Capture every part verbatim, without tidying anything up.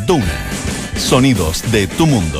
Duna. Sonidos de tu mundo.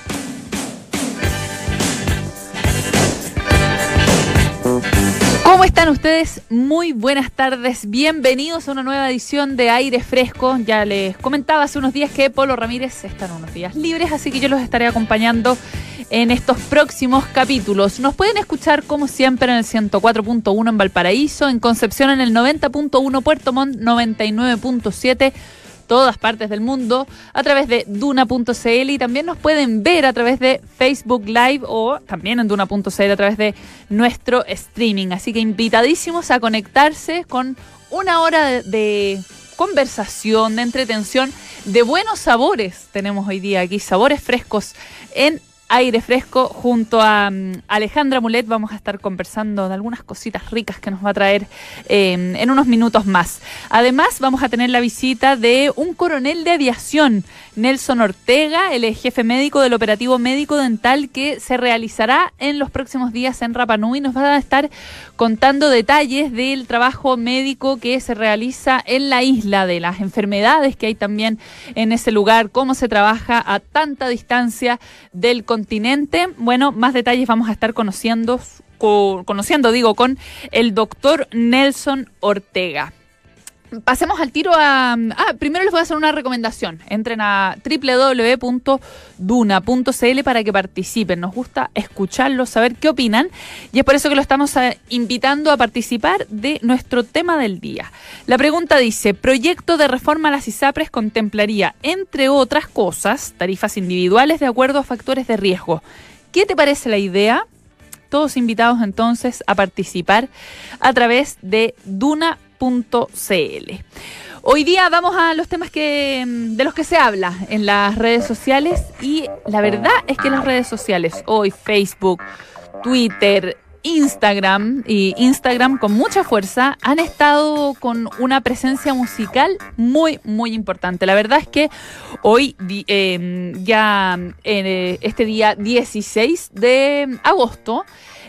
¿Cómo están ustedes? Muy buenas tardes. Bienvenidos a una nueva edición de Aire Fresco. Ya les comentaba hace unos días que Polo Ramírez están unos días libres, así que yo los estaré acompañando en estos próximos capítulos. Nos pueden escuchar como siempre en el ciento cuatro punto uno en Valparaíso, en Concepción en el noventa punto uno, Puerto Montt noventa y nueve punto siete, todas partes del mundo, a través de duna punto c l, y también nos pueden ver a través de Facebook Live o también en duna punto c l a través de nuestro streaming. Así que invitadísimos a conectarse con una hora de, de conversación, de entretención, de buenos sabores. Tenemos hoy día aquí sabores frescos en Aire Fresco. Junto a um, Alejandra Mulet vamos a estar conversando de algunas cositas ricas que nos va a traer eh, en unos minutos más. Además vamos a tener la visita de un coronel de aviación, Nelson Ortega, el jefe médico del operativo médico dental que se realizará en los próximos días en Rapa Nui. Nos va a estar contando detalles del trabajo médico que se realiza en la isla, de las enfermedades que hay también en ese lugar, cómo se trabaja a tanta distancia del continente. Bueno, más detalles vamos a estar conociendo, co- conociendo digo, con el doctor Nelson Ortega. Pasemos al tiro a... Ah, primero les voy a hacer una recomendación. Entren a doble u doble u doble u punto duna punto c l para que participen. Nos gusta escucharlos, saber qué opinan. Y es por eso que lo estamos a, invitando a participar de nuestro tema del día. La pregunta dice: proyecto de reforma a las ISAPRES contemplaría, entre otras cosas, tarifas individuales de acuerdo a factores de riesgo. ¿Qué te parece la idea? Todos invitados entonces a participar a través de duna punto c l. Hoy día vamos a los temas que de los que se habla en las redes sociales, y la verdad es que las redes sociales hoy, Facebook, Twitter, Instagram y Instagram con mucha fuerza, han estado con una presencia musical muy muy importante. La verdad es que hoy eh, ya eh, este día dieciséis de agosto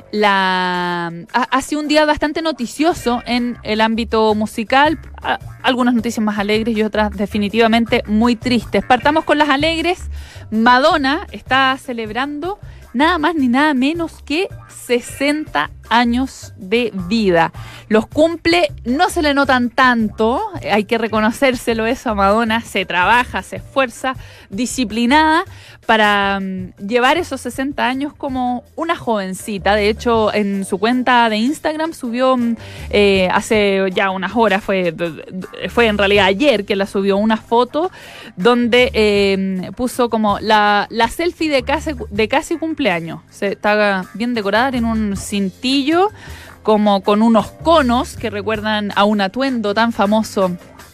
La, ha, ha sido un día bastante noticioso en el ámbito musical. A, algunas noticias más alegres y otras definitivamente muy tristes. Partamos con las alegres. Madonna está celebrando nada más ni nada menos que sesenta años de vida. Los cumple, no se le notan tanto, hay que reconocérselo eso a Madonna. Se trabaja, se esfuerza, disciplinada para um, llevar esos sesenta años como una jovencita. De hecho, en su cuenta de Instagram subió eh, hace ya unas horas, fue, fue en realidad ayer que la subió, una foto donde eh, puso como la, la selfie de casi, de casi cumpleaños. Se está bien decorada en un cintillo, como con unos conos que recuerdan a un atuendo tan famoso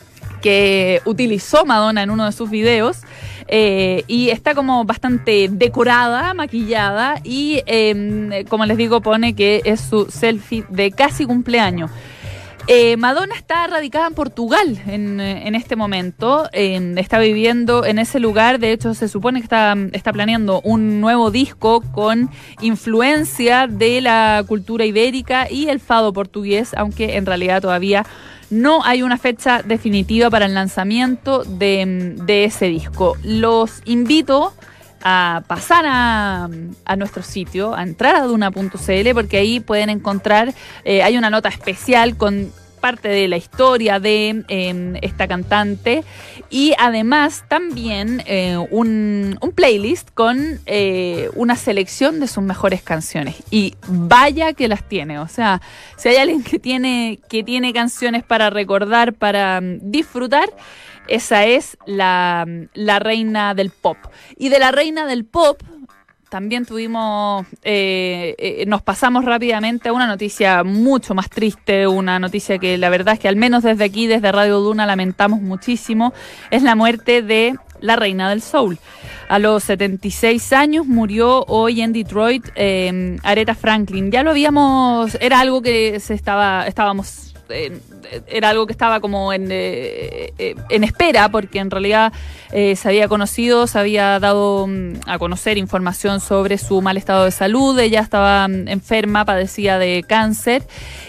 que utilizó Madonna en uno de sus videos. Eh, y está como bastante decorada, maquillada, y eh, como les digo, pone que es su selfie de casi cumpleaños. Eh, Madonna está radicada en Portugal en, en este momento, eh, está viviendo en ese lugar. De hecho, se supone que está, está planeando un nuevo disco con influencia de la cultura ibérica y el fado portugués, aunque en realidad todavía no hay una fecha definitiva para el lanzamiento de, de ese disco. Los invito a pasar a, a nuestro sitio, a entrar a duna punto c l, porque ahí pueden encontrar, eh, hay una nota especial con parte de la historia de eh, esta cantante, y además también eh, un, un playlist con eh, una selección de sus mejores canciones. Y vaya que las tiene, o sea, si hay alguien que tiene, que tiene canciones para recordar, para um, disfrutar, esa es la, la reina del pop. Y de la reina del pop también tuvimos, eh, eh, nos pasamos rápidamente a una noticia mucho más triste, una noticia que la verdad es que al menos desde aquí, desde Radio Duna, lamentamos muchísimo. Es la muerte de la reina del soul. A los setenta y seis años murió hoy en Detroit eh, Aretha Franklin. Ya lo habíamos, era algo que se estaba, estábamos Eh, era algo que estaba como en, eh, eh, en espera, porque en realidad eh, se había conocido, se había dado um, a conocer información sobre su mal estado de salud. Ella estaba um, enferma, padecía de cáncer,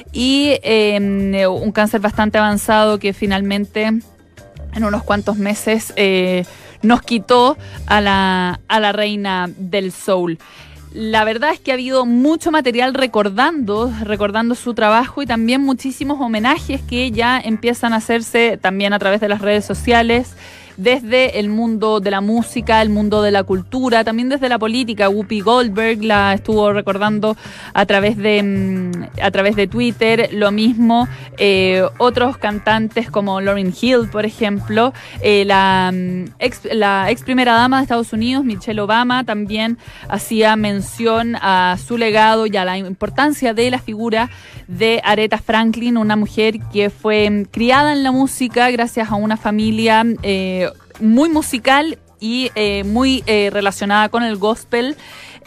y eh, un cáncer bastante avanzado que finalmente en unos cuantos meses eh, nos quitó a la, a la reina del soul. La verdad es que ha habido mucho material recordando, recordando su trabajo y también muchísimos homenajes que ya empiezan a hacerse también a través de las redes sociales, desde el mundo de la música, el mundo de la cultura, también desde la política. Whoopi Goldberg la estuvo recordando a través de, a través de Twitter, lo mismo eh, otros cantantes como Lauryn Hill, por ejemplo, eh, la, ex, la ex primera dama de Estados Unidos, Michelle Obama, también hacía mención a su legado y a la importancia de la figura de Aretha Franklin, una mujer que fue criada en la música gracias a una familia eh, muy musical y eh, muy eh, relacionada con el gospel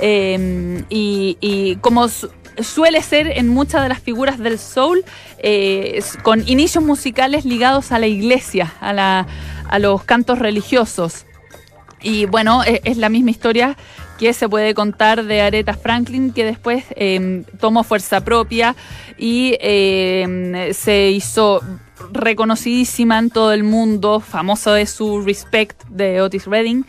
eh, y, y como su, suele ser en muchas de las figuras del soul, eh, con inicios musicales ligados a la iglesia, a, la, a los cantos religiosos. Y bueno, es, es la misma historia que se puede contar de Aretha Franklin, que después eh, tomó fuerza propia y eh, se hizo reconocidísima en todo el mundo, famoso de su Respect de Otis Redding.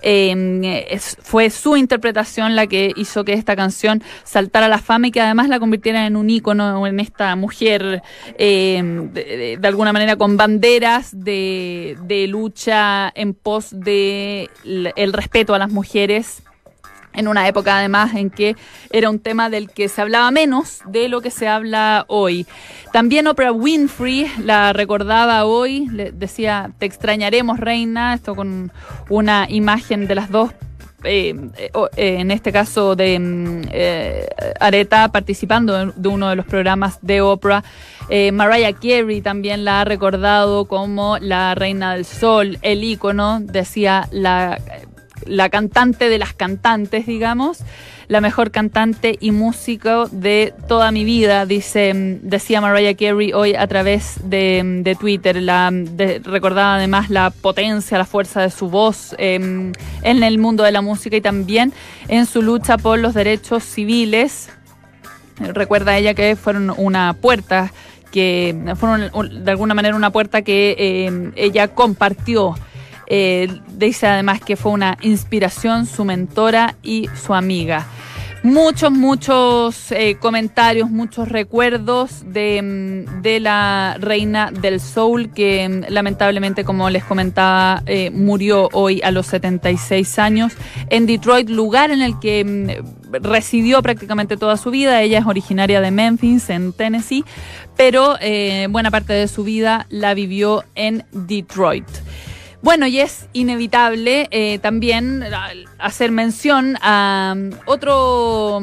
Eh, es, fue su interpretación la que hizo que esta canción saltara a la fama y que además la convirtiera en un ícono, en esta mujer eh, de, de, de alguna manera con banderas de, de lucha en pos de el respeto a las mujeres, en una época además en que era un tema del que se hablaba menos de lo que se habla hoy. También Oprah Winfrey la recordaba hoy, le decía: te extrañaremos, reina, esto con una imagen de las dos, eh, eh, en este caso de eh, Aretha participando de uno de los programas de Oprah. Eh, Mariah Carey también la ha recordado como la reina del soul, el ícono, decía la... la cantante de las cantantes, digamos, la mejor cantante y músico de toda mi vida, dice, decía Mariah Carey hoy a través de, de Twitter. La, de, recordaba además la potencia, la fuerza de su voz eh, en el mundo de la música y también en su lucha por los derechos civiles. Recuerda ella que fueron una puerta, que fueron de alguna manera una puerta que eh, ella compartió. Eh, dice además que fue una inspiración, su mentora y su amiga. Muchos, muchos eh, comentarios, muchos recuerdos de, de la reina del soul que lamentablemente, como les comentaba, eh, murió hoy a los setenta y seis años en Detroit, lugar en el que residió prácticamente toda su vida. Ella es originaria de Memphis, en Tennessee, pero eh, buena parte de su vida la vivió en Detroit. Bueno, y es inevitable eh, también hacer mención a um, otro,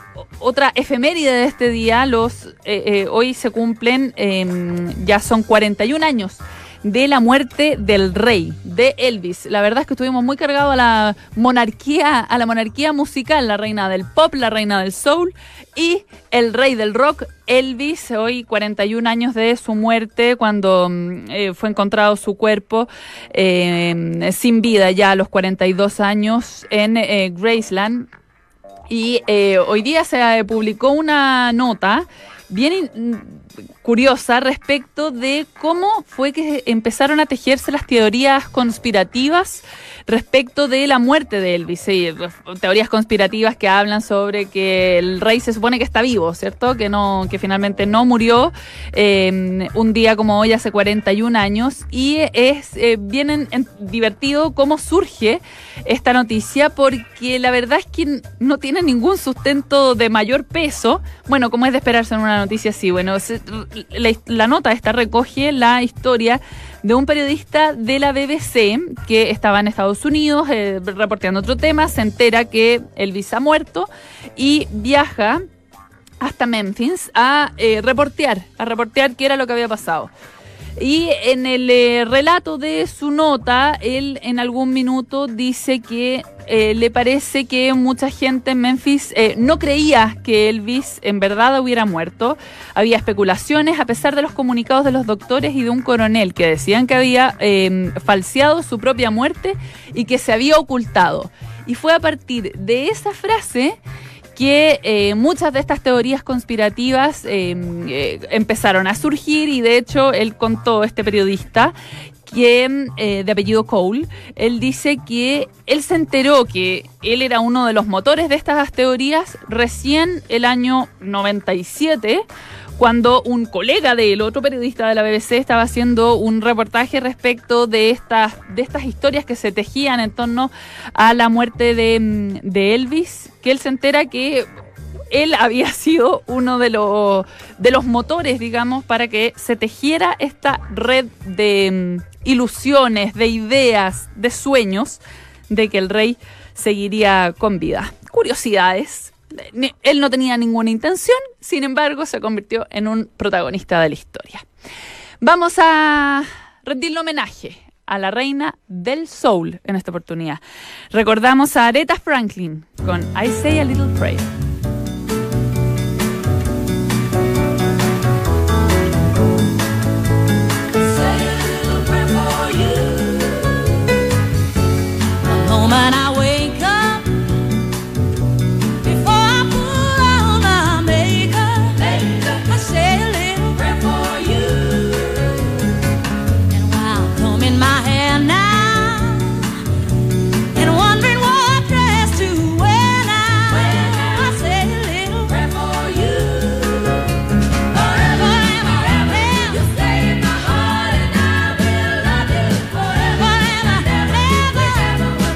otra efeméride de este día. Los eh, eh, hoy se cumplen, eh, ya son cuarenta y un años de la muerte del rey, de Elvis. La verdad es que estuvimos muy cargados a la monarquía, a la monarquía musical, la reina del pop, la reina del soul y el rey del rock, Elvis. Hoy cuarenta y un años de su muerte, cuando eh, fue encontrado su cuerpo eh, sin vida ya a los cuarenta y dos años en eh, Graceland. Y eh, hoy día se eh, publicó una nota bien in- curiosa respecto de cómo fue que empezaron a tejerse las teorías conspirativas respecto de la muerte de Elvis. Sí, teorías conspirativas que hablan sobre que el rey se supone que está vivo, ¿cierto? Que no, que finalmente no murió eh, un día como hoy hace cuarenta y un años. Y es eh, bien en, en, divertido cómo surge esta noticia, porque la verdad es que no tiene ningún sustento de mayor peso. Bueno, como es de esperarse en una noticia así. Bueno, se, la, la nota esta recoge la historia de un periodista de la B B C que estaba en Estados Unidos eh, reporteando otro tema, se entera que Elvis ha muerto y viaja hasta Memphis a eh, reportear, a reportear qué era lo que había pasado. Y en el eh, relato de su nota, él en algún minuto dice que eh, le parece que mucha gente en Memphis eh, no creía que Elvis en verdad hubiera muerto. Había especulaciones a pesar de los comunicados de los doctores y de un coronel que decían que había eh, falseado su propia muerte y que se había ocultado. Y fue a partir de esa frase que eh, muchas de estas teorías conspirativas eh, eh, empezaron a surgir, y de hecho él contó, este periodista, que eh, de apellido Cole. Él dice que él se enteró que él era uno de los motores de estas teorías recién el año noventa y siete, cuando un colega de él, otro periodista de la B B C, estaba haciendo un reportaje respecto de estas, de estas historias que se tejían en torno a la muerte de, de Elvis, que él se entera que él había sido uno de los, de los motores, digamos, para que se tejiera esta red de um, ilusiones, de ideas, de sueños, de que el rey seguiría con vida. Curiosidades. Él no tenía ninguna intención, sin embargo, se convirtió en un protagonista de la historia. Vamos a rendirle homenaje a la reina del soul en esta oportunidad. Recordamos a Aretha Franklin con I Say a Little Prayer. Moment I wake up, before I put on my makeup, makeup, I say a little prayer for you. And while combing my hair now, and wondering what dress to wear now, well, I say a little prayer for you. Forever and forever, you stay in my heart, and I will love you forever and ever, ever, ever.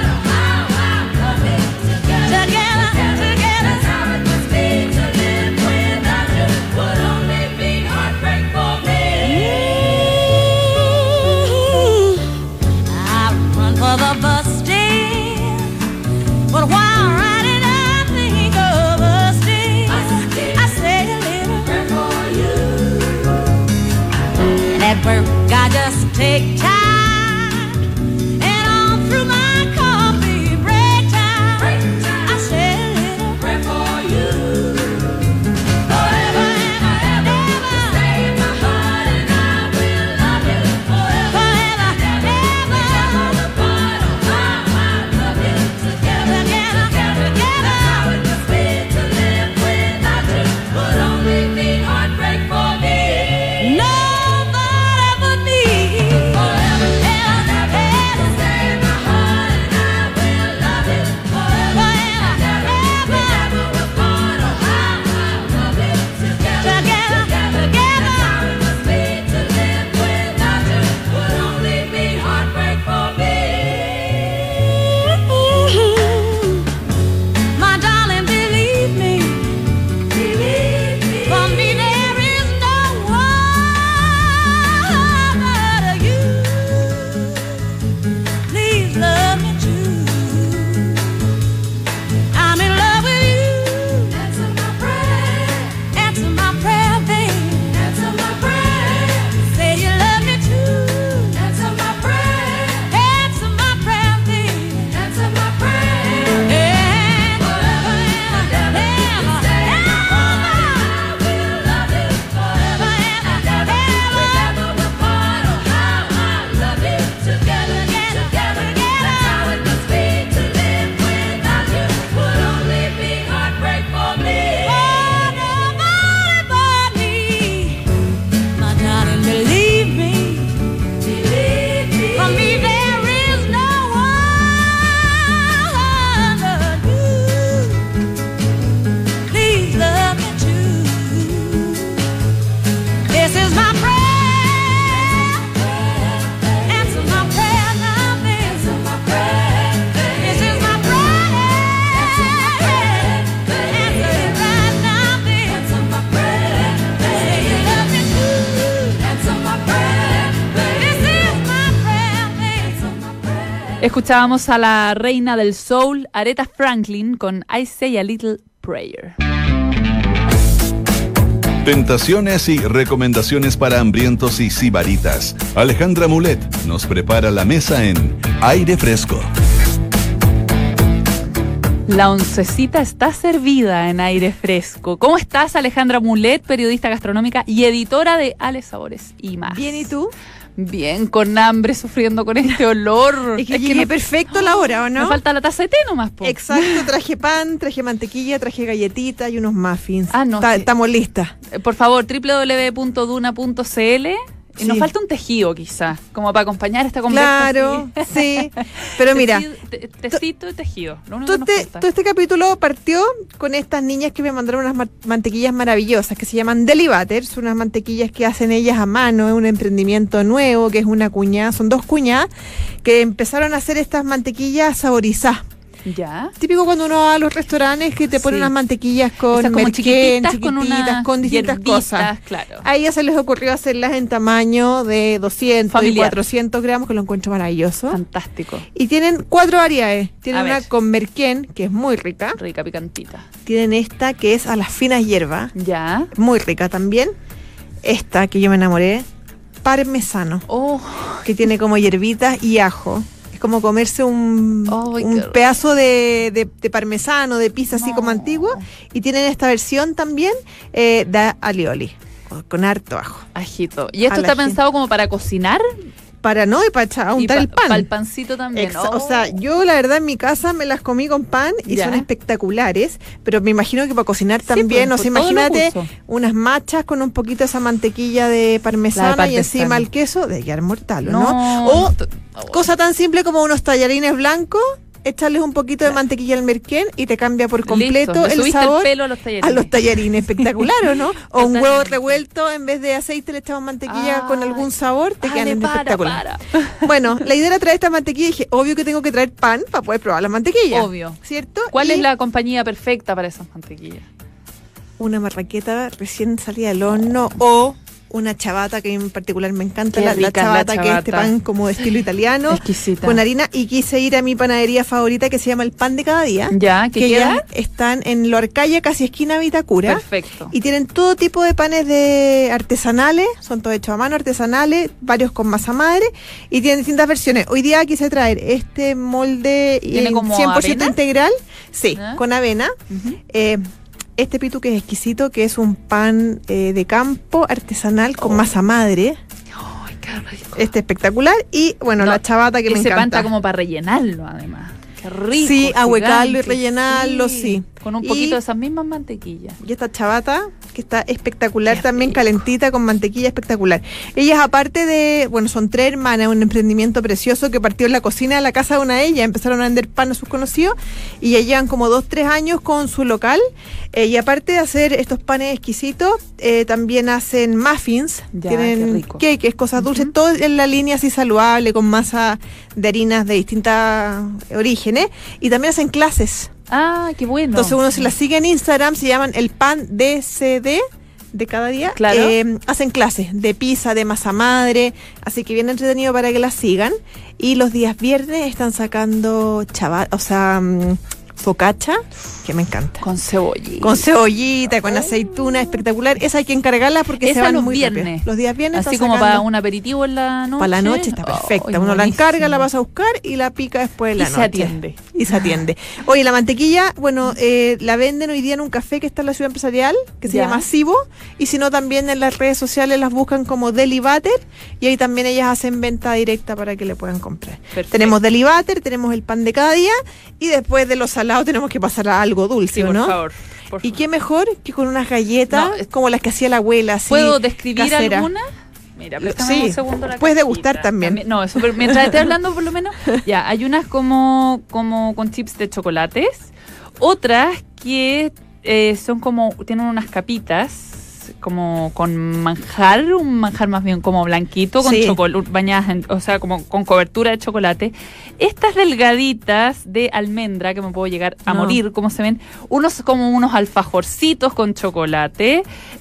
I just take time, and all through my coffee break time, break time. I say a little prayer for you. Forever and ever, stay in my heart, and I will love you forever, forever and ever. Never apart, oh how I love you together, together, together, together. That's how it must be to live without you. Would only be heartbreak for me. No. Escuchábamos a la reina del soul, Aretha Franklin, con I Say a Little Prayer. Tentaciones y recomendaciones para hambrientos y sibaritas. Alejandra Mulet nos prepara la mesa en Aire Fresco. La oncecita está servida en Aire Fresco. ¿Cómo estás, Alejandra Mulet, periodista gastronómica y editora de Ale Sabores y más? Bien, ¿y tú? Bien, con hambre, sufriendo con este olor. Es que es llegué que no, perfecto la hora, ¿o no? Me falta la taza de té nomás, po. Exacto, traje pan, traje mantequilla, traje galletita y unos muffins. Ah, no, Ta- sí. Estamos listas. Por favor, doble u doble u doble u punto duna punto c l Y nos Sí. falta un tejido, quizás, como para acompañar esta conversa. Claro, así. sí. Pero mira, Tejido- te- tecito y tejido. Lo único todo que nos este, falta. todo este capítulo partió con estas niñas que me mandaron unas ma- mantequillas maravillosas que se llaman Deli Butter. Son unas mantequillas que hacen ellas a mano, es un emprendimiento nuevo, que es una cuñada, son dos cuñadas que empezaron a hacer estas mantequillas saborizadas. Ya. Típico cuando uno va a los restaurantes que te ponen Sí. unas mantequillas con Esas como merquén, chiquititas, con chiquititas, unas con distintas hierbitas, cosas. claro. A ella se les ocurrió hacerlas en tamaño de doscientos y Familiar. cuatrocientos gramos, que lo encuentro maravilloso. Fantástico. Y tienen cuatro variedades. Tienen A una ver. con merquén, que es muy rica. Rica, picantita. Tienen esta, que es a las finas hierbas, Ya. muy rica también. Esta, que yo me enamoré, parmesano, Oh, que tiene como hierbitas y ajo. Es como comerse un, Ay, un qué rico. pedazo de, de- de parmesano, de pizza así No. como antiguo. Y tienen esta versión también eh, de alioli, con, con harto ajo. ajito. ¿Y esto A la está gente. pensado como para cocinar? Para no, y para echar- untar y el pan. Para el pancito también. Exa- Oh. O sea, yo la verdad en mi casa me las comí con pan y Ya. son espectaculares, pero me imagino que para cocinar Sí, también, pues, o sea, por todos los imagínate usos. unas machas con un poquito de esa mantequilla de parmesana, La de y encima parmesano. el queso, de quedar mortal, ¿o ¿no? No. O t- oh, cosa tan simple como unos tallarines blancos, echarles un poquito de mantequilla al merquén y te cambia por completo listo, le el subiste sabor el pelo a los tallarines. a los tallarines, espectacular, ¿o no? O un huevo Totalmente. revuelto, en vez de aceite le echamos mantequilla con Ay, algún sabor, te Dale, quedan para, espectacular. para. Bueno, la idea era traer esta mantequilla y dije, obvio que tengo que traer pan para poder probar la mantequilla. Obvio. ¿Cierto? ¿Cuál Y es la compañía perfecta para esas mantequillas? Una marraqueta recién salida del horno o una chabata, que en particular me encanta, Qué la, la rica es la chabata, que es este chabata. pan como de estilo italiano, Exquisita. con harina, y quise ir a mi panadería favorita que se llama El Pan de Cada Día, Ya, ¿qué que queda? ellas están en Lorcaya, casi esquina Vitacura. Perfecto. Y tienen todo tipo de panes de artesanales, son todos hechos a mano, artesanales, varios con masa madre, y tienen distintas versiones. Hoy día quise traer este molde ¿Tiene eh, como cien por ciento avena? integral, sí, ¿Ah? con avena. Ujú. Eh, este pitu que es exquisito, que es un pan eh, de campo artesanal con Oh. masa madre, Ay, qué rico. este espectacular, y bueno, No, la chabata que me Ese pan encanta. está como para rellenarlo, además. Qué rico. Sí, ahuecarlo y gigante, rellenarlo, sí. Con un Y- poquito de esas mismas mantequillas. Y esta chabata, que está espectacular Qué también, rico. calentita, con mantequilla, espectacular. Ellas, aparte de, bueno, son tres hermanas, un emprendimiento precioso que partió en la cocina de la casa de una de ellas. Empezaron a vender pan a sus conocidos y ya llevan como dos, tres años con su local. Eh, y aparte de hacer estos panes exquisitos, eh, también hacen muffins, Ya, tienen qué rico. cakes, cosas dulces, Ujú. todo en la línea así saludable, con masa de harinas de distintos orígenes. Y también hacen clases. Ah, qué bueno. Entonces uno se las sigue en Instagram, se llaman el pan D C D de cada día. Claro. Eh, hacen clases de pizza, de masa madre, así que bien entretenido para que las sigan. Y los días viernes están sacando chaval, o sea, mm, focaccia, que me encanta. Con cebollita. Con cebollita, con aceituna, espectacular. Esa hay que encargarla porque Esa se van los muy viernes. rápido. Los días viernes Así están como para sacando- un aperitivo en la noche. para la noche está Ay, perfecta. Uno la buenísimo. encarga, la vas a buscar y la pica después de Y la se noche. atiende. Y se atiende. Oye, la mantequilla, bueno, eh, la venden hoy día en un café que está en la ciudad empresarial, que se Ya. llama Sibo, y si no, también en las redes sociales las buscan como Deli Butter, y ahí también ellas hacen venta directa para que le puedan comprar. Perfecto. Tenemos Deli Butter, tenemos el pan de cada día, y después de los salados tenemos que pasar a algo dulce, Sí, ¿o por ¿no? favor. por Y favor. qué mejor que con unas galletas No, es- como las que hacía la abuela, así. ¿Puedo describir casera. alguna? Mira, préstame Sí, un segundo la puedes cajita. degustar también. No, eso, pero mientras esté hablando por lo menos, ya, hay unas como, como con chips de chocolates, otras que eh, son como, tienen unas capitas, como con manjar, un manjar más bien como blanquito, con Sí. chocolate, bañadas, en- o sea, como con cobertura de chocolate. Estas delgaditas de almendra, que me puedo llegar a No. morir, como se ven, unos como unos alfajorcitos con chocolate.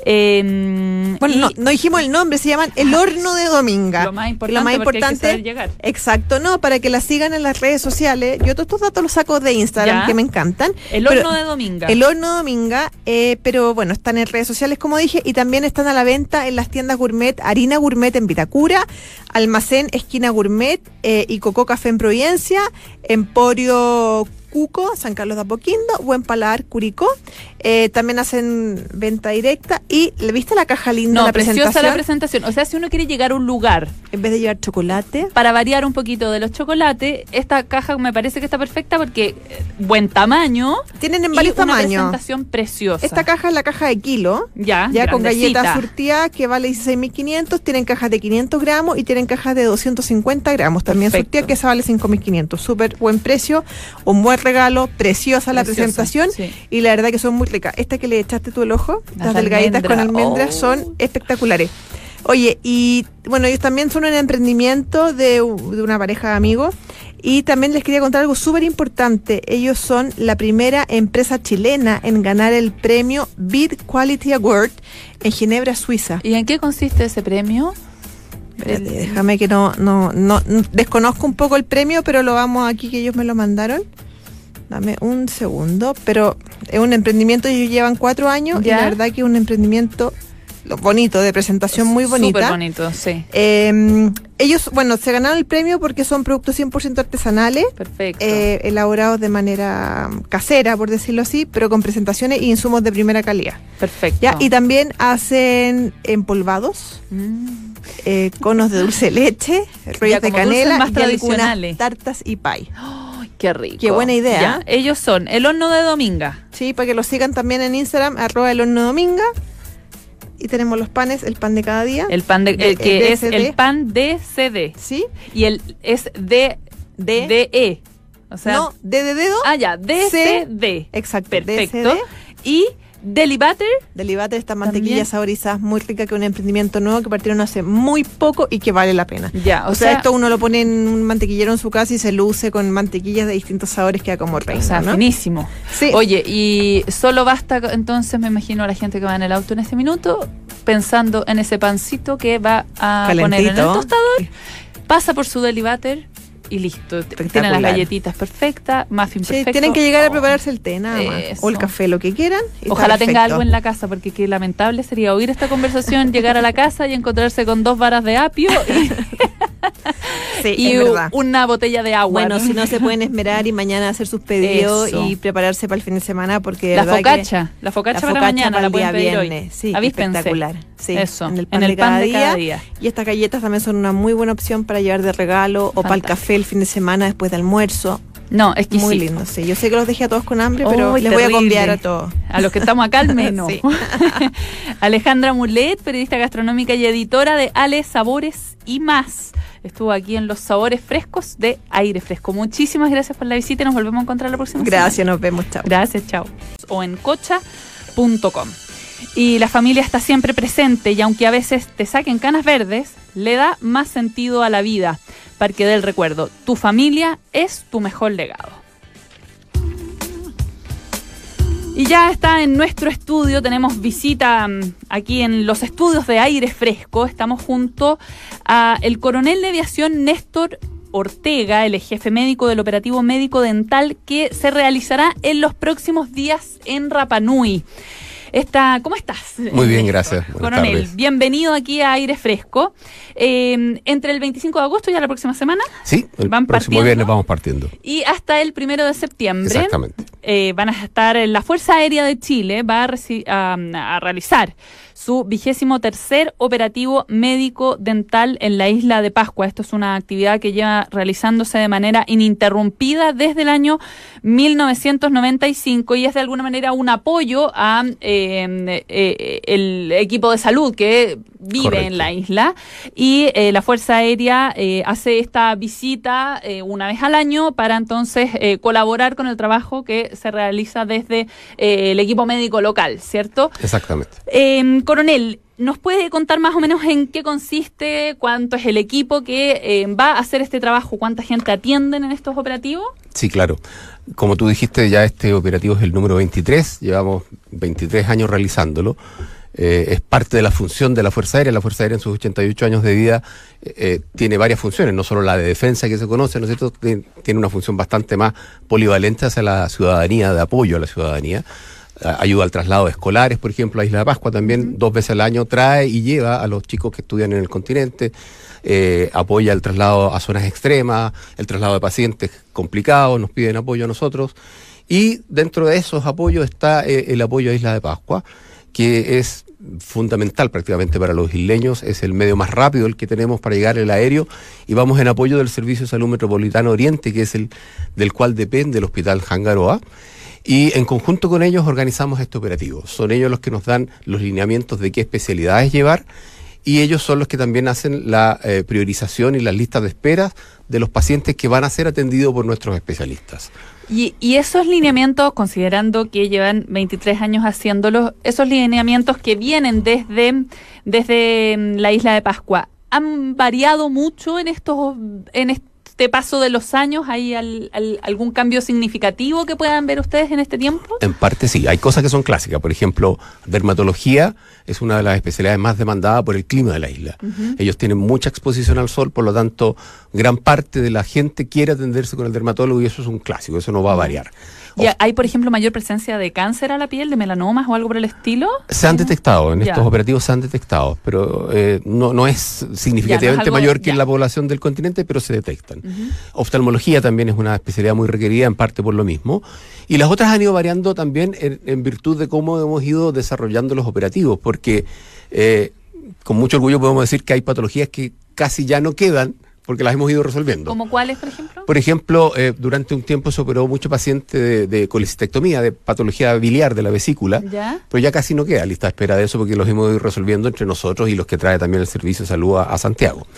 eh, Bueno, y- no, no dijimos el nombre, se llaman El Horno de Dominga. Lo más importante, Lo más porque hay que importante, saber llegar. exacto, no, para que la sigan en las redes sociales. Yo todos estos datos los saco de Instagram, Ya. que me encantan. El Pero- horno de Dominga. El Horno de Dominga, eh, pero bueno, están en redes sociales, como dije, y también están a la venta en las tiendas Gourmet, Harina Gourmet en Vitacura, Almacén Esquina Gourmet eh, y Coco Café en Providencia, Emporio Cuco, San Carlos de Apoquindo, Buen Paladar, Curicó. Eh, también hacen venta directa. Y ¿le viste la caja linda? No, la preciosa presentación? la presentación. O sea, si uno quiere llegar a un lugar En vez de llevar chocolate. para variar un poquito de los chocolates, esta caja me parece que está perfecta porque eh, buen tamaño Tienen en y varios una tamaños. presentación preciosa. Esta caja es la caja de kilo. ya, Ya con grandecita. galletas surtidas que vale dieciséis mil quinientos, tienen cajas de quinientos gramos y tienen cajas de doscientos cincuenta gramos también Perfecto. surtida, que esa vale cinco mil quinientos. Súper buen precio, un buen regalo, preciosa la Preciosa, presentación sí. y la verdad que son muy ricas. Esta que le echaste tú el ojo, Las las delgaditas con almendras, almendras oh. son espectaculares. Oye, y bueno, ellos también son un emprendimiento de, de una pareja de amigos. Y también les quería contar algo súper importante. Ellos son la primera empresa chilena en ganar el premio Bid Quality Award en Ginebra, Suiza. ¿Y en qué consiste ese premio? Espérate, déjame que no, no, no, no- desconozco un poco el premio, pero lo vamos aquí que ellos me lo mandaron. Dame un segundo, pero es un emprendimiento, ellos llevan cuatro años Ya. y la verdad que es un emprendimiento lo bonito, de presentación muy bonita. Súper bonito, sí. Eh, ellos, bueno, se ganaron el premio porque son productos cien por ciento artesanales, Perfecto. eh, elaborados de manera casera, por decirlo así, pero con presentaciones y insumos de primera calidad. Perfecto. ¿Ya? Y también hacen empolvados, Mm. eh, conos de dulce de leche, rollos de como dulces canela más y tradicionales. algunas tartas y pie. Ay, qué rico. Qué buena idea. Ya, ellos son el horno de Dominga. Sí, para que lo sigan también en Instagram, arroba el horno dominga. Y tenemos los panes, el pan de cada día. El pan de, De- el que el es D C D. el pan D C D. ¿Sí? Y el es D De, D E. O sea, no, D de dedo. ah ya, D C D. Exacto, Perfecto. D C D. Y Deli Butter. Delibate, esta También. mantequilla saborizada muy rica, que es un emprendimiento nuevo que partieron hace muy poco y que vale la pena. Ya, O, sea, esto uno lo pone en un mantequillero en su casa y se luce con mantequillas de distintos sabores, queda como reina, o sea, ¿no? finísimo. Sí. Oye, y solo basta, co- entonces me imagino a la gente que va en el auto en este minuto pensando en ese pancito que va a poner en el Calentito. tostador, pasa por su Deli Butter y listo. Tienen las Espectacular. galletitas perfectas, muffin Sí, perfecto. tienen que llegar a Oh. prepararse el té, nada más. Eso. O el café, lo que quieran. y Ojalá está tenga perfecto. algo en la casa, porque qué lamentable sería oír esta conversación, llegar a la casa y encontrarse con dos varas de apio y, Sí, y es verdad. una botella de agua. Bueno, si no se pueden esmerar y mañana hacer sus pedidos Eso. y prepararse para el fin de semana, porque de La verdad focacha, la que focacha la para focaccia mañana para la el día pueden pedir hoy. viernes, sí, Avíspense. espectacular. Sí, Eso, en el pan, de, cada día. día. Y estas galletas también son una muy buena opción para llevar de regalo o para el Fantástico. café el fin de semana después de almuerzo. No, es que Muy lindo, sí. Yo sé que los dejé a todos con hambre, pero Ay, les voy a terrible. conviar a todos. A los que estamos acá al menos. Sí. Alejandra Mulet, periodista gastronómica y editora de Ale Sabores y Más. Estuvo aquí en Los Sabores Frescos de Aire Fresco. Muchísimas gracias por la visita y nos volvemos a encontrar la próxima semana. Gracias, nos vemos, chao. Gracias, chao. O en cocha punto com. Y la familia está siempre presente y aunque a veces te saquen canas verdes, le da más sentido a la vida. Parque del Recuerdo, tu familia es tu mejor legado. Y ya está en nuestro estudio, tenemos visita mm, aquí en los estudios de Aire Fresco. Estamos junto a el coronel de aviación Néstor Ortega, el jefe médico del operativo médico dental que se realizará en los próximos días en Rapa Nui. Está, ¿cómo estás? Muy bien, Néstor? gracias. Buenas Coronel, tardes. bienvenido aquí a Aire Fresco. Eh, entre el veinticinco de agosto, ya la próxima semana, Sí, el Van próximo partiendo. viernes vamos partiendo. y hasta el primero de septiembre. Exactamente. Eh, van a estar en la Fuerza Aérea de Chile, va a, reci- a, a realizar su vigésimo tercer operativo médico dental en la isla de Pascua. Esto es una actividad que lleva realizándose de manera ininterrumpida desde el año mil novecientos noventa y cinco y es de alguna manera un apoyo a eh, eh, el equipo de salud que vive Correcto. en la isla y eh, la Fuerza Aérea eh, hace esta visita eh, una vez al año para entonces eh, colaborar con el trabajo que se realiza desde eh, el equipo médico local, ¿cierto? Exactamente. Eh, coronel, ¿nos puede contar más o menos en qué consiste, cuánto es el equipo que eh, va a hacer este trabajo, cuánta gente atienden en estos operativos? Sí, claro. Como tú dijiste, ya este operativo es el número veintitrés. Llevamos veintitrés años realizándolo. Eh, es parte de la función de la Fuerza Aérea. La Fuerza Aérea en sus ochenta y ocho años de vida eh, tiene varias funciones, no solo la de defensa que se conoce, ¿no es cierto? Tien- Tiene una función bastante más polivalente hacia la ciudadanía, de apoyo a la ciudadanía. A- Ayuda al traslado de escolares, por ejemplo, a Isla de Pascua también, dos veces al año trae y lleva a los chicos que estudian en el continente. eh, apoya el traslado a zonas extremas, el traslado de pacientes complicados, nos piden apoyo a nosotros. Y dentro de esos apoyos está eh, el apoyo a Isla de Pascua, que es fundamental prácticamente para los isleños, es el medio más rápido el que tenemos para llegar el aéreo, y vamos en apoyo del Servicio de Salud Metropolitano Oriente, que es el del cual depende el Hospital Hangaroa, y en conjunto con ellos organizamos este operativo. Son ellos los que nos dan los lineamientos de qué especialidades llevar, y ellos son los que también hacen la eh, priorización y las listas de espera de los pacientes que van a ser atendidos por nuestros especialistas. Y, y esos lineamientos, considerando que llevan veintitrés años haciéndolos, esos lineamientos que vienen desde, desde la Isla de Pascua, ¿han variado mucho en estos en este paso de los años? ¿Hay al, al, algún cambio significativo que puedan ver ustedes en este tiempo? En parte sí, hay cosas que son clásicas. Por ejemplo, dermatología es una de las especialidades más demandadas por el clima de la isla. Uh-huh. Ellos tienen mucha exposición al sol, por lo tanto, gran parte de la gente quiere atenderse con el dermatólogo, y eso es un clásico, eso no va a variar. ¿Y hay, por ejemplo, mayor presencia de cáncer a la piel, de melanomas o algo por el estilo? Se han detectado, en ya. estos operativos se han detectado, pero eh, no, no es significativamente ya, no es algo, mayor que ya. en la población del continente, pero se detectan. Uh-huh. Oftalmología también es una especialidad muy requerida, en parte por lo mismo. Y las otras han ido variando también en, en virtud de cómo hemos ido desarrollando los operativos, porque eh, con mucho orgullo podemos decir que hay patologías que casi ya no quedan, porque las hemos ido resolviendo. ¿Como cuáles, por ejemplo? Por ejemplo, eh, durante un tiempo se operó mucho paciente de, de colecistectomía, de patología biliar de la vesícula, ¿Ya? pero ya casi no queda lista de espera de eso, porque los hemos ido resolviendo entre nosotros y los que trae también el Servicio de Salud a, a Santiago.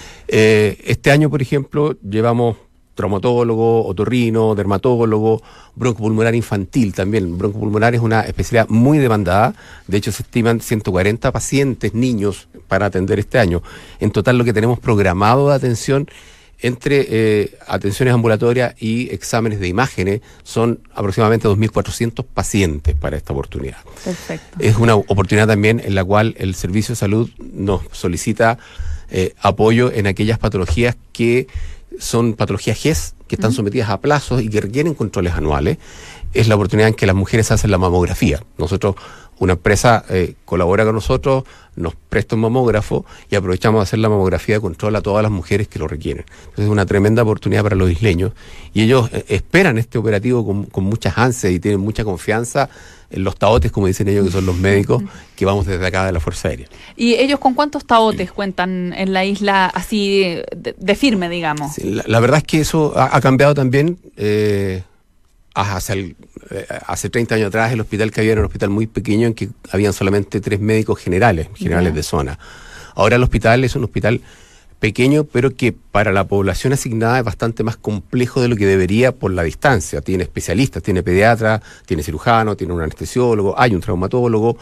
Eh, este año, por ejemplo, llevamos traumatólogo, otorrino, dermatólogo, broncopulmonar infantil también. Broncopulmonar es una especialidad muy demandada. De hecho, se estiman ciento cuarenta pacientes, niños, para atender este año. En total, lo que tenemos programado de atención entre eh, atenciones ambulatorias y exámenes de imágenes son aproximadamente dos mil cuatrocientos pacientes para esta oportunidad. Perfecto. Es una oportunidad también en la cual el Servicio de Salud nos solicita eh, apoyo en aquellas patologías que son patologías G E S, que están uh-huh. sometidas a plazos y que requieren controles anuales. Es la oportunidad en que las mujeres hacen la mamografía. Nosotros, una empresa eh, colabora con nosotros, nos presta un mamógrafo y aprovechamos de hacer la mamografía de control a todas las mujeres que lo requieren. Entonces es una tremenda oportunidad para los isleños, y ellos eh, esperan este operativo con, con muchas ansias y tienen mucha confianza en los taotes, como dicen ellos, que son los médicos que vamos desde acá de la Fuerza Aérea. ¿Y ellos con cuántos taotes cuentan en la isla así de, de firme, digamos? Sí, la, la verdad es que eso ha, ha cambiado también. Eh, hace, el, eh, hace treinta años atrás el hospital que había era un hospital muy pequeño en que habían solamente tres médicos generales, generales yeah. de zona. Ahora el hospital es un hospital pequeño, pero que para la población asignada es bastante más complejo de lo que debería por la distancia. Tiene especialistas, tiene pediatra, tiene cirujano, tiene un anestesiólogo, hay un traumatólogo,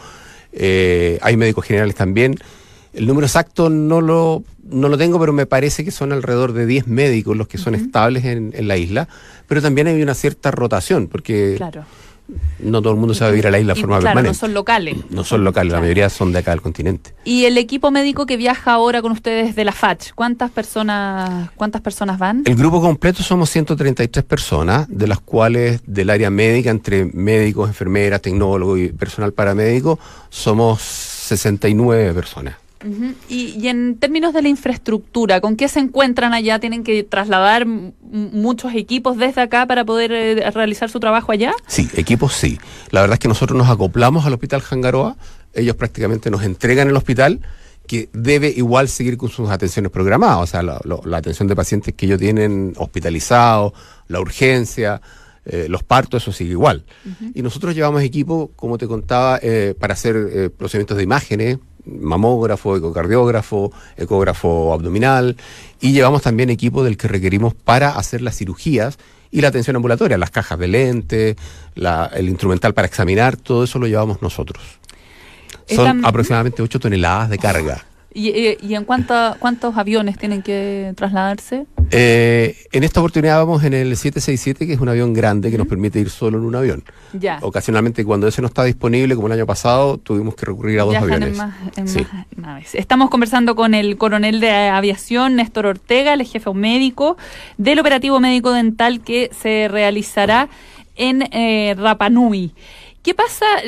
eh, hay médicos generales también. El número exacto no lo, no lo tengo, pero me parece que son alrededor de diez médicos los que son uh-huh. estables en, en la isla, pero también hay una cierta rotación, porque claro. no todo el mundo se va a vivir a la isla de forma claro, permanente. no son locales. No son locales, claro. La mayoría son de acá del continente. ¿Y el equipo médico que viaja ahora con ustedes de la F A C H, cuántas personas, cuántas personas van? El grupo completo somos ciento treinta y tres personas, de las cuales del área médica, entre médicos, enfermeras, tecnólogos y personal paramédico, somos sesenta y nueve personas. Uh-huh. y, y en términos de la infraestructura, ¿con qué se encuentran allá? ¿Tienen que trasladar m- muchos equipos desde acá para poder eh, realizar su trabajo allá? Sí, equipos sí. La verdad es que nosotros nos acoplamos al Hospital Hangaroa, ellos prácticamente nos entregan el hospital, que debe igual seguir con sus atenciones programadas, o sea, la, la, la atención de pacientes que ellos tienen hospitalizados, la urgencia, eh, los partos, eso sigue igual. Uh-huh. Y nosotros llevamos equipo, como te contaba, eh, para hacer eh, procedimientos de imágenes, mamógrafo, ecocardiógrafo, ecógrafo abdominal, y llevamos también equipo del que requerimos para hacer las cirugías y la atención ambulatoria, las cajas de lente, la, el instrumental para examinar, todo eso lo llevamos nosotros. Son Están... aproximadamente ocho toneladas de carga. ¿Y, y, y en cuánta, cuántos aviones tienen que trasladarse? Eh, en esta oportunidad vamos en el siete seis siete, que es un avión grande que uh-huh. nos permite ir solo en un avión. Ya. Ocasionalmente, cuando ese no está disponible, como el año pasado, tuvimos que recurrir a dos Viajan aviones. En más, en sí. más naves. Estamos conversando con el coronel de aviación, Néstor Ortega, el jefe médico del operativo médico dental que se realizará en eh, Rapa Nui. ¿Qué pasa? Eh,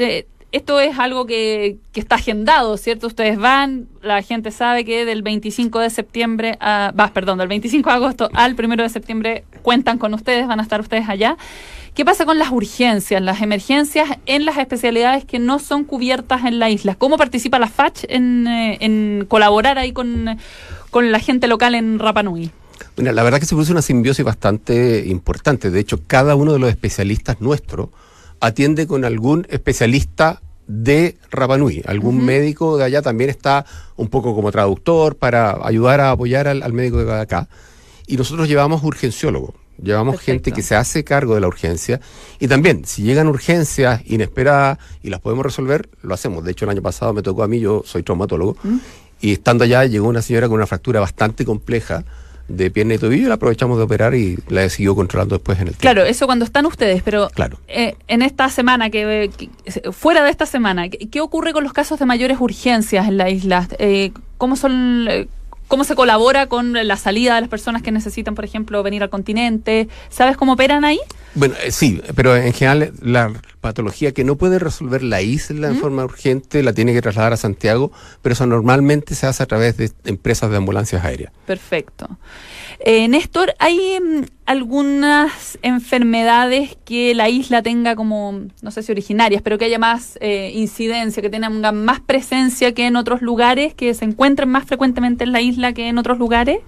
esto es algo que, que está agendado, ¿cierto? Ustedes van, la gente sabe que del veinticinco de septiembre, a, va, perdón, del veinticinco de agosto al primero de septiembre cuentan con ustedes, van a estar ustedes allá. ¿Qué pasa con las urgencias, las emergencias en las especialidades que no son cubiertas en la isla? ¿Cómo participa la F A C en, eh, en colaborar ahí con, con la gente local en Rapa Nui? Mira, la verdad que se produce una simbiosis bastante importante. De hecho, cada uno de los especialistas nuestros atiende con algún especialista de Rapa Nui. Algún uh-huh. médico de allá también está un poco como traductor para ayudar a apoyar al, al médico de acá. Y nosotros llevamos urgenciólogos. Llevamos Perfecto. gente que se hace cargo de la urgencia y también, si llegan urgencias inesperadas y las podemos resolver, lo hacemos. De hecho, el año pasado me tocó a mí, yo soy traumatólogo, ¿Mm? y estando allá llegó una señora con una fractura bastante compleja de pierna y tobillo y la aprovechamos de operar y la he seguido controlando después en el tiempo. Claro, eso cuando están ustedes, pero claro. eh, en esta semana, que, que fuera de esta semana, ¿qué, qué ocurre con los casos de mayores urgencias en la isla? Eh, ¿Cómo son... Eh, ¿Cómo se colabora con la salida de las personas que necesitan, por ejemplo, venir al continente? ¿Sabes cómo operan ahí? Bueno, eh, sí, pero en general la patología que no puede resolver la isla en ¿Mm? forma urgente la tiene que trasladar a Santiago, pero eso normalmente se hace a través de empresas de ambulancias aéreas. Perfecto. Eh, Néstor, ¿hay mm, algunas enfermedades que la isla tenga como, no sé si originarias, pero que haya más eh, incidencia, que tengan más presencia que en otros lugares, que se encuentren más frecuentemente en la isla que en otros lugares?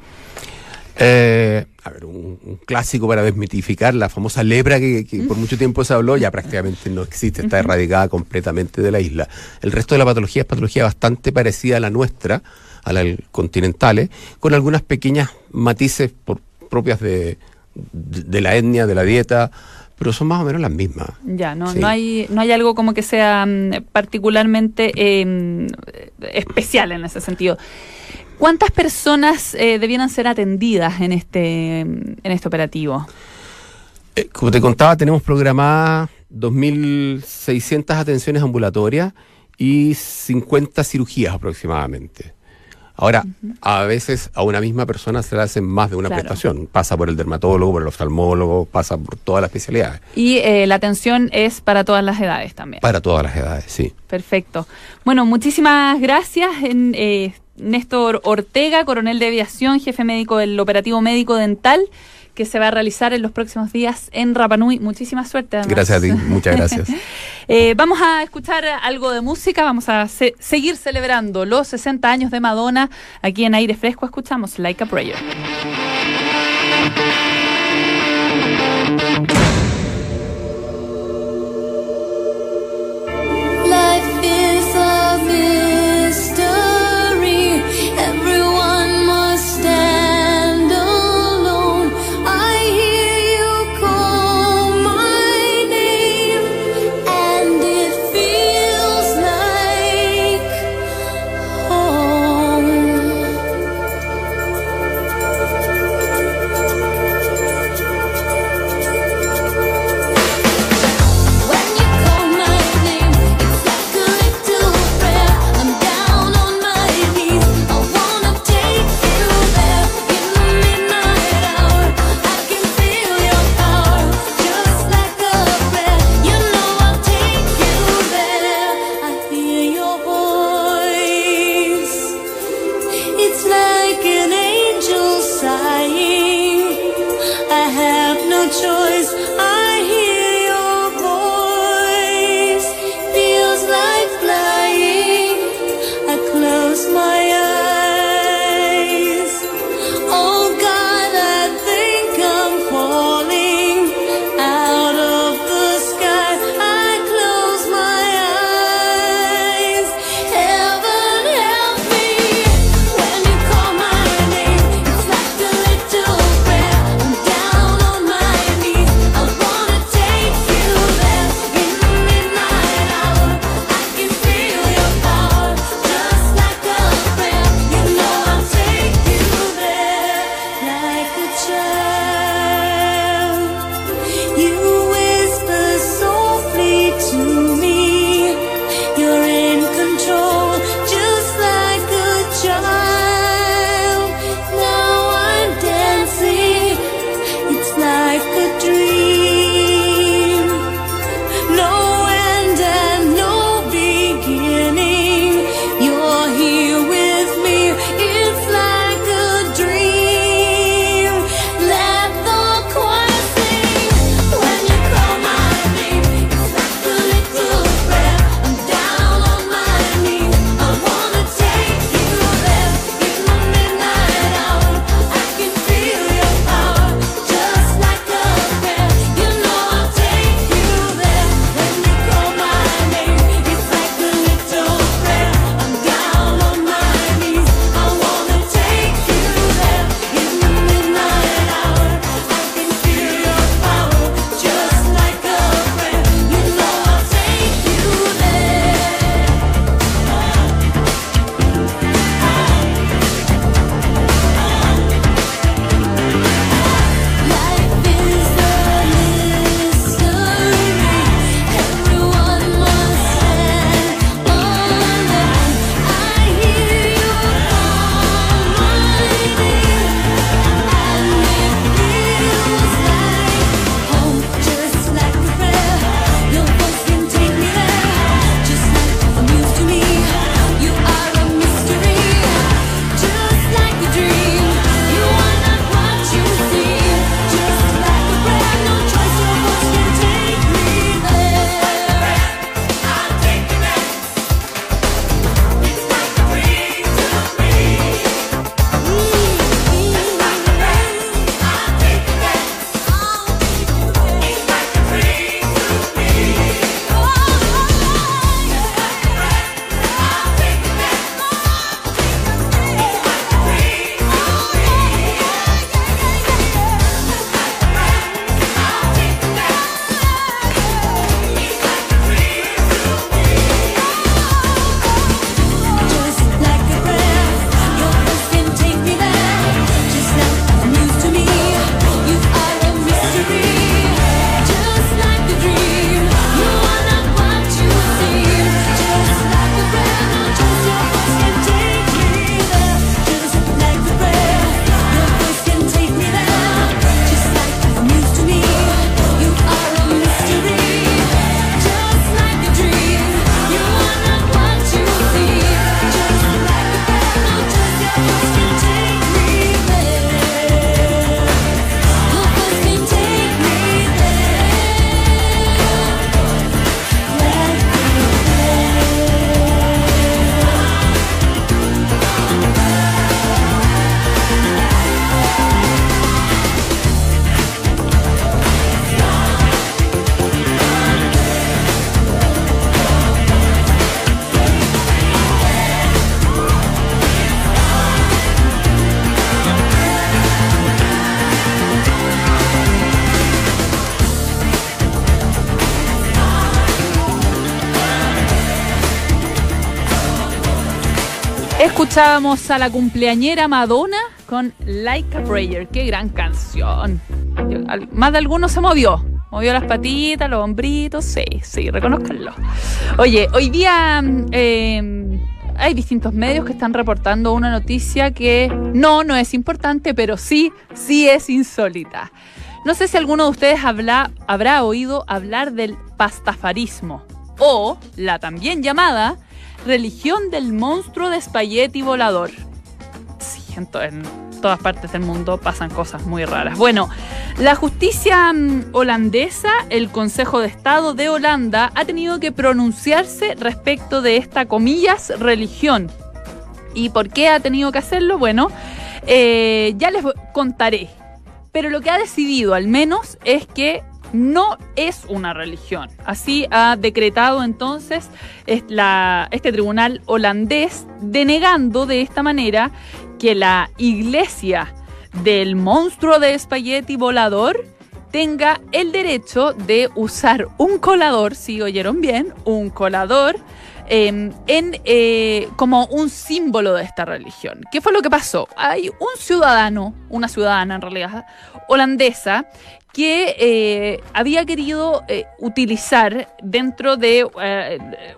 Eh, a ver, un, un clásico para desmitificar, la famosa lepra que, que por mucho tiempo se habló, ya prácticamente no existe, está erradicada completamente de la isla. El resto de la patología es patología bastante parecida a la nuestra, a las continentales, con algunas pequeñas matices por, propias de, de, de la etnia, de la dieta, pero son más o menos las mismas. Ya, no, sí. no hay no hay algo como que sea um, particularmente eh, especial en ese sentido. ¿Cuántas personas eh, debieran ser atendidas en este en este operativo? Eh, como te contaba, tenemos programadas dos mil seiscientas atenciones ambulatorias y cincuenta cirugías aproximadamente. Ahora, uh-huh. a veces a una misma persona se le hacen más de una claro. prestación. Pasa por el dermatólogo, por el oftalmólogo, pasa por todas las especialidades. Y eh, la atención es para todas las edades también. Para todas las edades, sí. Perfecto. Bueno, muchísimas gracias, en, eh, Néstor Ortega, coronel de aviación, jefe médico del operativo médico dental, que se va a realizar en los próximos días en Rapa Nui. Muchísima suerte, además. Gracias a ti, muchas gracias. eh, vamos a escuchar algo de música, vamos a se- seguir celebrando los sesenta años de Madonna. Aquí en Aire Fresco escuchamos Like a Prayer. Life is a mystery. Everyone must stand alone. I hear you call my name, and it feels like home. When you call my name, it's like a little prayer. I'm down on my knees. I wanna take you there in the midnight hour. I can feel your power, just like a prayer. You know I'll take you there. I hear your voice. It's like an angel sighing. I have no choice. I hear your voice. Feels like flying. I close my eyes. Oh God, I think I'm falling out of the sky. I close my eyes. Heaven help me when you call my name. It's like a little prayer. I'm down on my knees. I want Escuchábamos a la cumpleañera Madonna con Like a Prayer. ¡Qué gran canción! Yo, al, más de alguno se movió. Movió las patitas, los hombritos. Sí, sí, reconózcanlo. Oye, hoy día eh, hay distintos medios que están reportando una noticia que no, no es importante, pero sí, sí es insólita. No sé si alguno de ustedes habla, habrá oído hablar del pastafarismo o la también llamada religión del monstruo de espagueti volador. Sí, en, to- en todas partes del mundo pasan cosas muy raras. Bueno, la justicia mm, holandesa, el Consejo de Estado de Holanda, ha tenido que pronunciarse respecto de esta, comillas, religión. ¿Y por qué ha tenido que hacerlo? Bueno, eh, ya les contaré. Pero lo que ha decidido, al menos, es que no es una religión. Así ha decretado entonces es la, este tribunal holandés, denegando de esta manera que la iglesia del monstruo de espagueti volador tenga el derecho de usar un colador, si oyeron bien, un colador, eh, en, eh, como un símbolo de esta religión. ¿Qué fue lo que pasó? Hay un ciudadano, una ciudadana en realidad, holandesa, que eh, había querido eh, utilizar dentro de eh,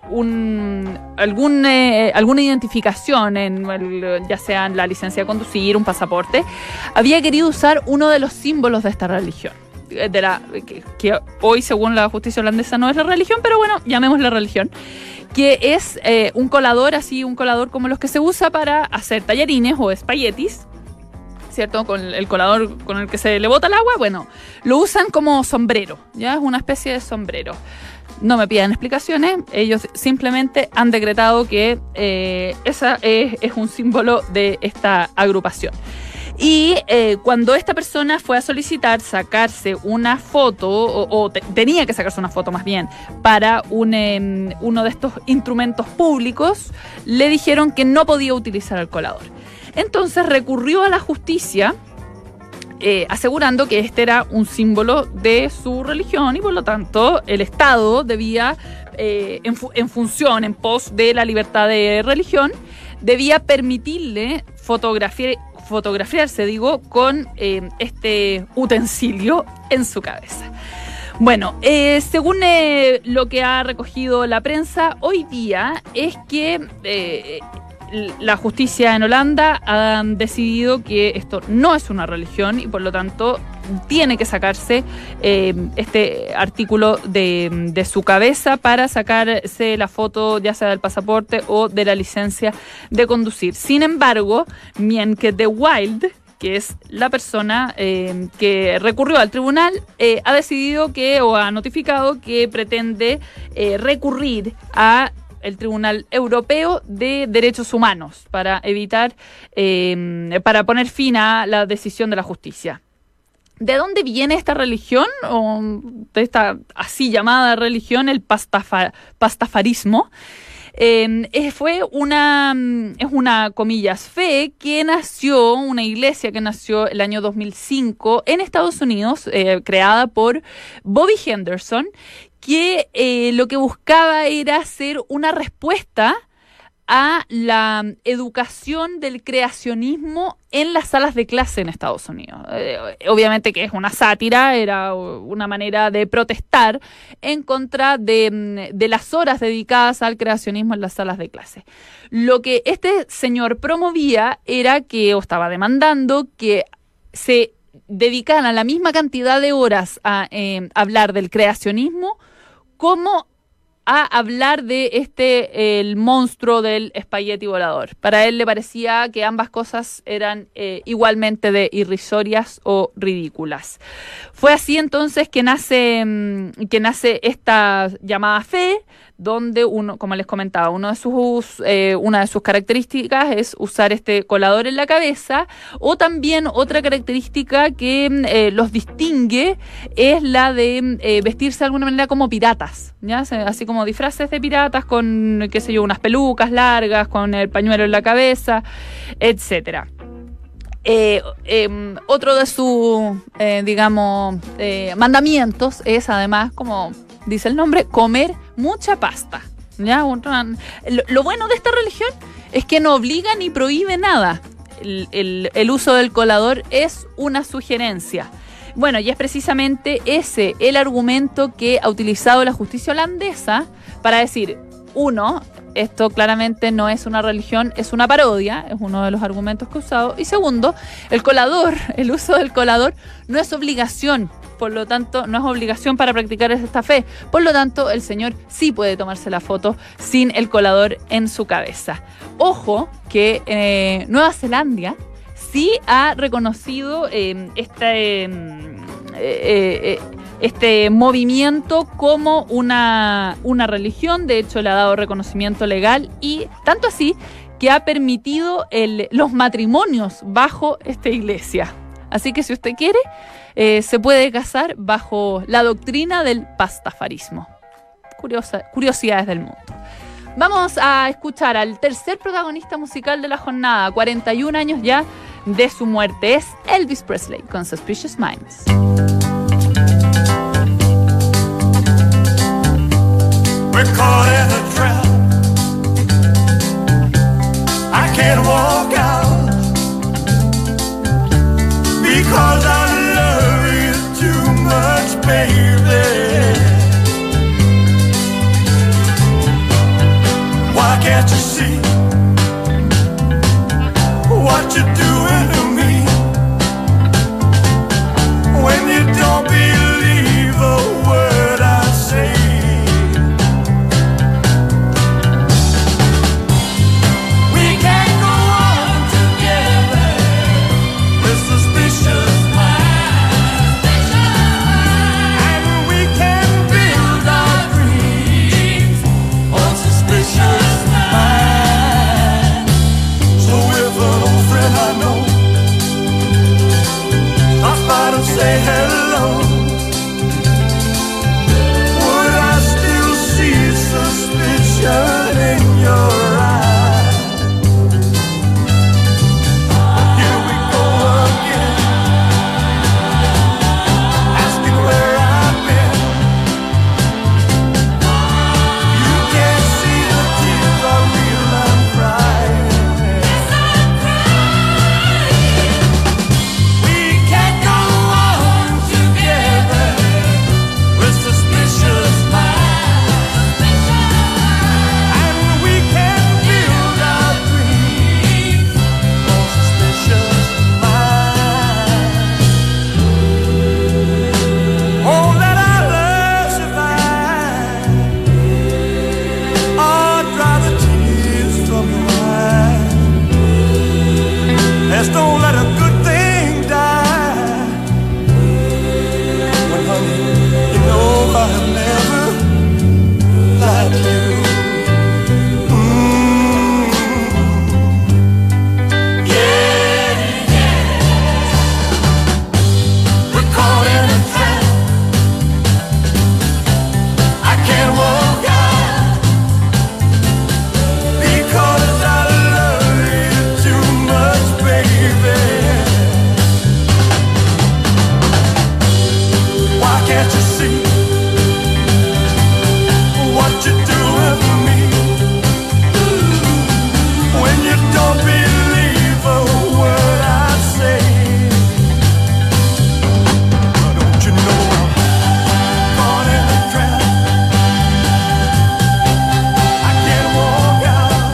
un, algún, eh, alguna identificación, en el, ya sea en la licencia de conducir, un pasaporte, había querido usar uno de los símbolos de esta religión. De la, que, que hoy, según la justicia holandesa, no es la religión, pero bueno, llamémosla religión, que es eh, un colador, así un colador como los que se usa para hacer tallarines o espaguetis, ¿cierto? Con el colador con el que se le bota el agua, bueno, lo usan como sombrero, ¿ya? Es una especie de sombrero. No me pidan explicaciones, ellos simplemente han decretado que eh, esa es, es un símbolo de esta agrupación. Y eh, cuando esta persona fue a solicitar sacarse una foto, o, o te, tenía que sacarse una foto más bien, para un, eh, uno de estos instrumentos públicos, le dijeron que no podía utilizar el colador. Entonces recurrió a la justicia eh, asegurando que este era un símbolo de su religión y por lo tanto el Estado debía, eh, en, fu- en función, en pos de la libertad de religión, debía permitirle fotografiar, fotografiarse, digo, con eh, este utensilio en su cabeza. Bueno, eh, según eh, lo que ha recogido la prensa hoy día es que eh, la justicia en Holanda ha decidido que esto no es una religión y por lo tanto tiene que sacarse eh, este artículo de, de su cabeza para sacarse la foto ya sea del pasaporte o de la licencia de conducir. Sin embargo, Mienke de Wild, que es la persona eh, que recurrió al tribunal, eh, ha decidido que o ha notificado que pretende eh, recurrir a el Tribunal Europeo de Derechos Humanos para evitar, eh, para poner fin a la decisión de la justicia. ¿De dónde viene esta religión, o de esta así llamada religión, el pastafa, pastafarismo? Eh, fue una, es una, comillas, fe que nació, una iglesia que nació el año dos mil cinco en Estados Unidos, eh, creada por Bobby Henderson, que eh, lo que buscaba era ser una respuesta a la educación del creacionismo en las salas de clase en Estados Unidos. Eh, obviamente que es una sátira, era una manera de protestar en contra de, de las horas dedicadas al creacionismo en las salas de clase. Lo que este señor promovía era que, o estaba demandando, que se dedicaran la misma cantidad de horas a eh, hablar del creacionismo como a hablar de este, el monstruo del espagueti volador. Para él le parecía que ambas cosas eran eh, igualmente de irrisorias o ridículas. Fue así entonces que nace, que nace esta llamada fe, donde uno, como les comentaba, uno de sus, eh, una de sus características es usar este colador en la cabeza, o también otra característica que eh, los distingue es la de eh, vestirse de alguna manera como piratas, ¿ya? Así como disfraces de piratas con, qué sé yo, unas pelucas largas, con el pañuelo en la cabeza, etcétera. Eh, eh, otro de sus, eh, digamos, eh, mandamientos es además, como dice el nombre, comer mucha pasta, ¿ya? Lo, lo bueno de esta religión es que no obliga ni prohíbe nada. El, el, el uso del colador es una sugerencia. Bueno, y es precisamente ese el argumento que ha utilizado la justicia holandesa para decir, uno, esto claramente no es una religión, es una parodia, es uno de los argumentos que ha usado. Y segundo, el colador, el uso del colador no es obligación, por lo tanto, no es obligación para practicar esta fe. Por lo tanto, el señor sí puede tomarse la foto sin el colador en su cabeza. Ojo que eh, Nueva Zelanda sí ha reconocido eh, este, eh, eh, este movimiento como una, una religión. De hecho, le ha dado reconocimiento legal y tanto así que ha permitido el, los matrimonios bajo esta iglesia. Así que si usted quiere, eh, se puede casar bajo la doctrina del pastafarismo. Curiosa, curiosidades del mundo. Vamos a escuchar al tercer protagonista musical de la jornada, cuarenta y un años ya de su muerte. Es Elvis Presley con Suspicious Minds. We're caught in a trap. I can't walk out because I love you too much, baby. Why can't you see what you're doing to me when you don't believe a word I say? We can't go on together with suspicious minds, and we can build our dreams on suspicious minds. So if an old friend I know stops by to say hello, would I still see suspicion in your eyes? Here we go again, asking where I've been. You can't see the tears I feel I'm crying. We can't go on together with suspicious minds, and we can build our dreams on suspicious minds. Oh, let our love survive. Oh, dry the tears from your eyes. Let's don't let a good thing die. When, honey, you know I have never lied to you. Mm. Yeah, yeah. We're caught in a trap. I can't walk out because I love you too much, baby. Why can't you see what you're doing to me when you don't believe a word I say? Why don't you know I'm caught in a trap? I can't walk out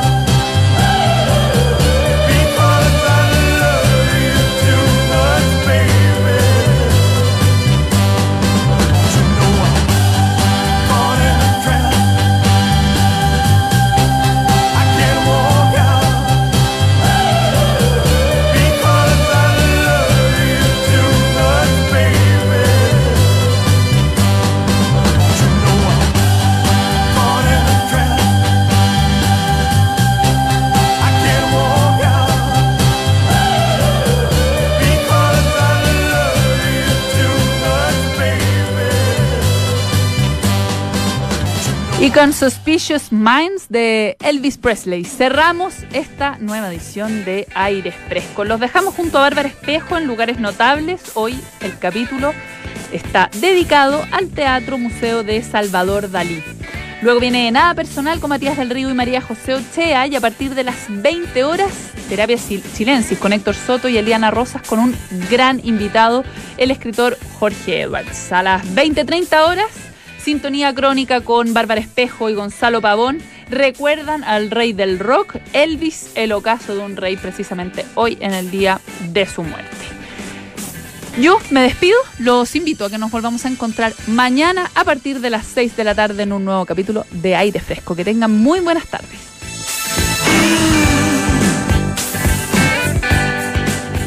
because I love you too much, baby. Don't you know I'm caught in a trap? I can't walk out because I love you too much, baby. Don't you know I'm caught in a trap? I can't walk out because I love you too much, baby. Y con Suspicious Minds de Elvis Presley cerramos esta nueva edición de Aire Fresco. Los dejamos junto a Bárbara Espejo en lugares notables. Hoy el capítulo está dedicado al Teatro Museo de Salvador Dalí. Luego viene Nada Personal con Matías del Río y María José Ochea, y a partir de las veinte horas, Terapia Sil- Silencis con Héctor Soto y Eliana Rosas, con un gran invitado, el escritor Jorge Edwards. A las veinte treinta horas, Sintonía Crónica con Bárbara Espejo y Gonzalo Pavón. Recuerdan al rey del rock, Elvis, el ocaso de un rey, precisamente hoy en el día de su muerte. Yo me despido, los invito a que nos volvamos a encontrar mañana a partir de las seis de la tarde en un nuevo capítulo de Aire Fresco. Que tengan muy buenas tardes.